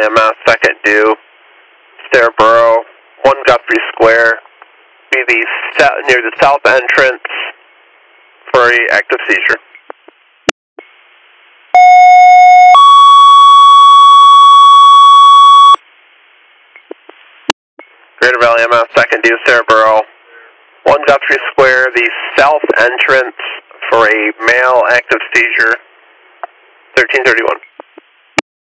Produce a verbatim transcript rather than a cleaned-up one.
M S, second due, Scarborough, one Guthrie Square, be the near the south entrance for a active seizure. Greater Valley M S, second due, Scarborough, one Guthrie Square, the south entrance for a male active seizure, thirteen thirty-one.